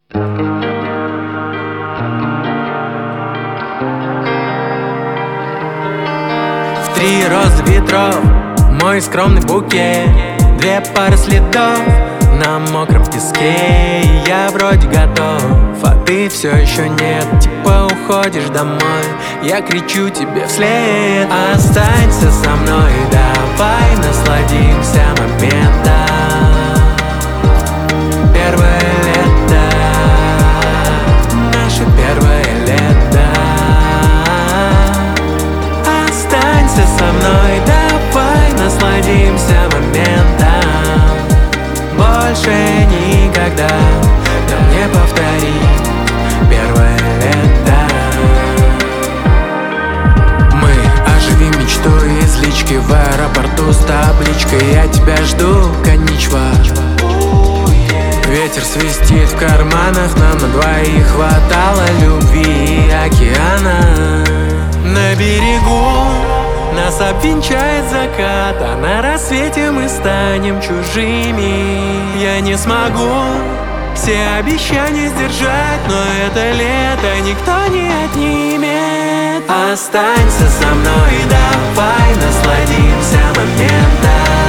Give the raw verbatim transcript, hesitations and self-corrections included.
В три розы ветров мой скромный букет, две пары следов на мокром песке. И я вроде готов, а ты все еще нет. Типа уходишь домой, я кричу тебе вслед: останься со мной, давай насладимся моментом. Первое лето, наше первое лето. Останься со мной, давай насладимся моментом. Больше никогда нам не повторить первое лето. Мы оживим мечту из лички в аэропорту с табличкой: я тебя жду, коничва. Ветер свистит в карманах, нам на двоих хватало любви и океана. На берегу нас обвенчает закат, а на рассвете мы станем чужими. Я не смогу все обещания сдержать, но это лето никто не отнимет. Останься со мной, давай насладимся моментом.